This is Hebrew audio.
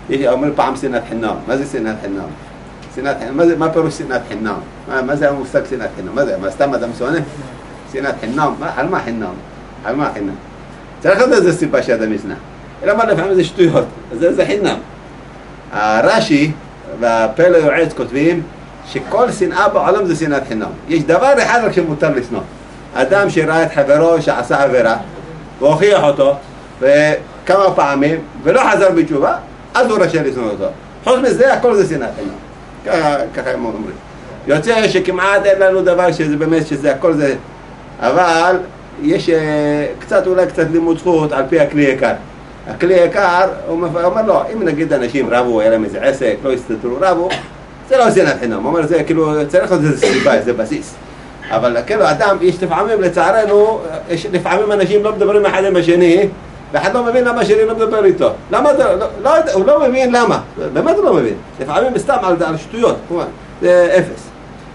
אומר פעם שנאת חינם. מה זה שנאת חינם? שנאת חינם, מה פירוש שנאת חינם? מה זה המושג שנאת חינם? מה זה? מה סתם אדם שונא? שנאת חינם? על מה חינם? על מה חינם? צריך לדעת איזה סיבה שאדם ישנא. אלא מה לפעמים זה שטויות, זה חינם. הרש"י והפלא יועץ כותבים שכל שנאה בעולם זה שנאת חינם. יש דבר אחד רק שמותר לשנוא. אדם שראה את חברו שעשה עבירה והוכיח אותו וכמה פעמים ולא חזר בתשובה, אז הוא רשאי לשנוא אותו. חוץ מזה הכל זה שנאת חינם. ככה הם אומרים. יוצא שכמעט אין לנו דבר שזה באמת שזה הכל זה, אבל יש אולי קצת לימוד זכות על פי הכלי יקר. הכלי יקר, הוא אומר לו, אם נגיד אנשים רבו, היה להם איזה עסק, לא הסתדרו, רבו, זה לא שנאת חינם. הוא אומר, זה כאילו, צריך להיות איזה סיבה, איזה בסיס. אבל כאילו אדם, יש לפעמים, לצערנו, לפעמים אנשים לא מדברים אחד עם השני, ואחד לא מבין למה השני לא מדבר איתו. למה? הוא לא מבין למה. באמת הוא לא מבין. לפעמים סתם על שטויות, זה אפס.